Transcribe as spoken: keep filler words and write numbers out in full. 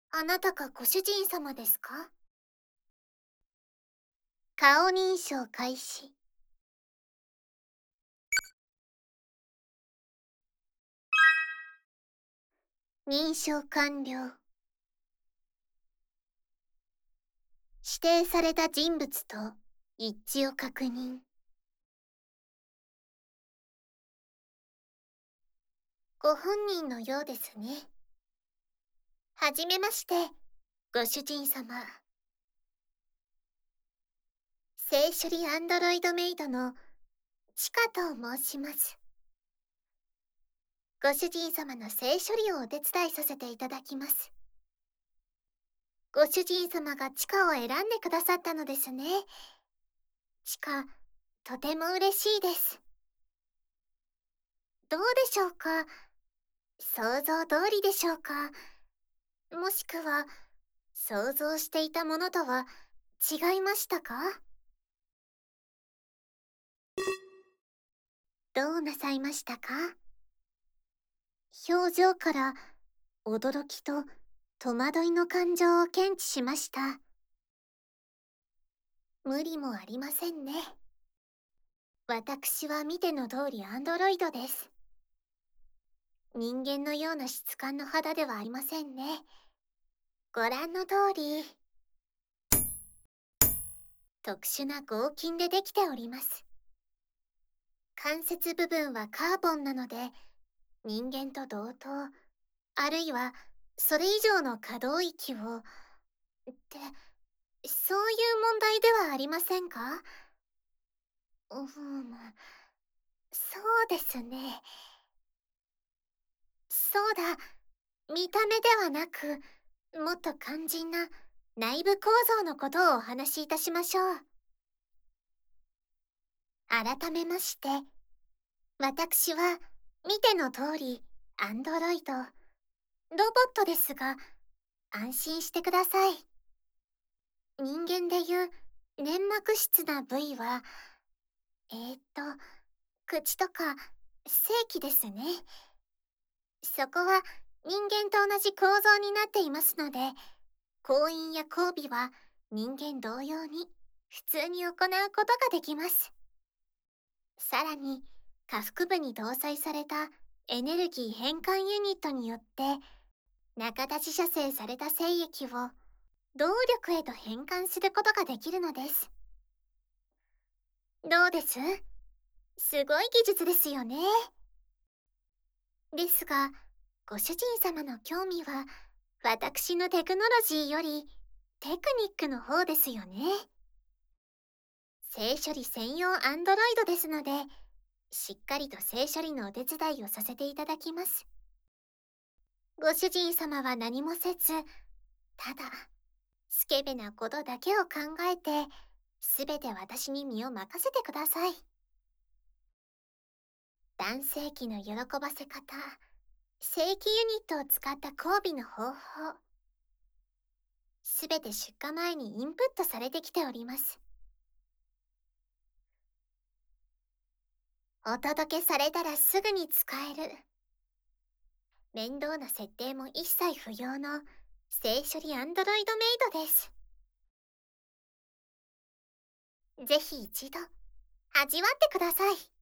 あなたがご主人様ですか？顔認証開始。認証完了。指定された人物と一致を確認。ご本人のようですね。はじめまして、ご主人様。性処理アンドロイドメイドのチカと申します。ご主人様の性処理をお手伝いさせていただきます。ご主人様がチカを選んでくださったのですね。チカ、とても嬉しいです。どうでしょうか？想像通りでしょうか？もしくは、想像していたものとは違いましたか？どうなさいましたか？表情から驚きと戸惑いの感情を検知しました。無理もありませんね。私は見ての通りアンドロイドです。人間のような質感の肌ではありませんね。ご覧の通り、特殊な合金でできております。関節部分はカーボンなので、人間と同等、あるいはそれ以上の可動域を、って、そういう問題ではありませんか？うふむ、そうですね。そうだ、見た目ではなく、もっと肝心な内部構造のことをお話しいたしましょう。改めまして、私は見ての通り、アンドロイド、ロボットですが、安心してください。人間でいう粘膜質な部位は、えー、っと、口とか性器ですね。そこは人間と同じ構造になっていますので、行員や交尾は人間同様に普通に行うことができます。さらに、下腹部に搭載されたエネルギー変換ユニットによって、仲立ち射精された精液を動力へと変換することができるのです。どうです？すごい技術ですよね。ですが、ご主人様の興味は、私のテクノロジーよりテクニックの方ですよね。性処理専用アンドロイドですので、しっかりと性処理のお手伝いをさせていただきます。ご主人様は何もせず、ただ、スケベなことだけを考えて、すべて私に身を任せてください。男性器の喜ばせ方、正規ユニットを使った交尾の方法、すべて出荷前にインプットされてきております。お届けされたらすぐに使える。面倒な設定も一切不要の性処理アンドロイドメイドです。ぜひ一度、味わってください。